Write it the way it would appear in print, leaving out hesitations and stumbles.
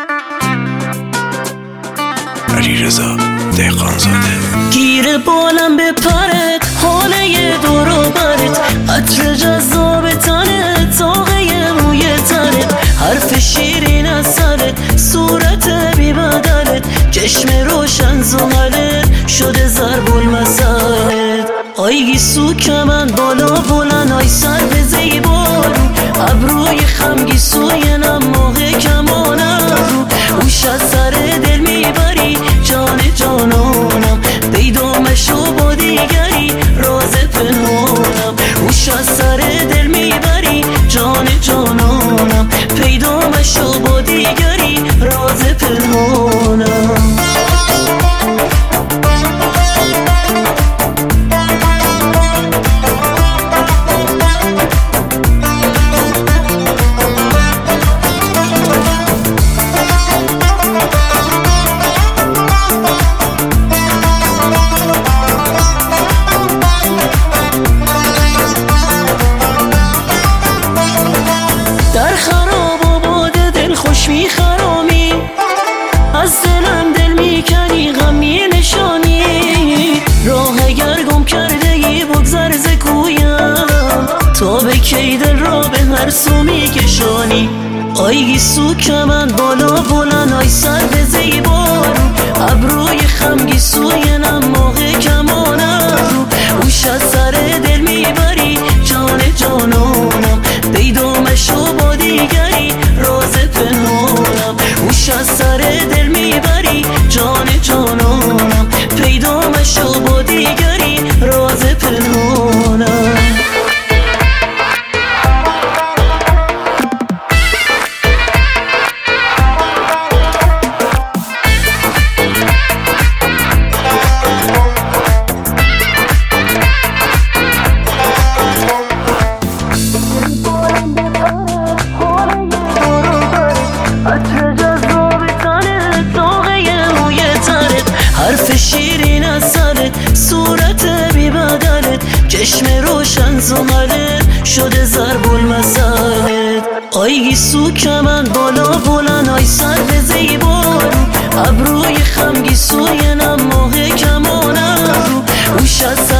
علیرضا دهقانزاده. گیر بالم به پرت، حاله یه دور و برت، عطر جذاب تنت، تاقه موی تنت، حرف شیرین از سرت، صورت بی بدلت، چشم روشن زغلت شده ضرب المثلت. آی گیسو کمند بالا بلند، آی سر به زیبارو، ابروی خم گیسوی نماغ کمانم رو، اوش از سر دل میبری جان جانانم، پیدا مشو با دیگری راز پنهانم، اوش از سر دل میبری جان جانانم، پیدا مشو با دیگری راز پنهانم. در خراب آباد دل خوش میخرامی، از دلم دل میکنی غم مینشانی، راه اگر گم کرده ای بگذر ز کویم، تا به کی دل را به هر سو میکشانی. آی گیسو کمند بالا بلند، آی سر به زیبارو، ابروی خم گیسوی نماغ کمانم رو، اوش از سر دل میبری جان جانانم، پیدا مشو با دیگری راز پنهانم، اوش از سر دل میبری جان جانانم، پیدا مشو با دیگری راز پنهانم. عطر جذاب تنت، تاقه موی تنت، حرف شیرین از سرت، صورت بی بدلت، چشم روشن زغلت شده ضرب المثلت. آی گیسو کمند بالا بلند، آی سر به زیبارو، ابروی خم گیسوی نماغ کمانم رو، اوش از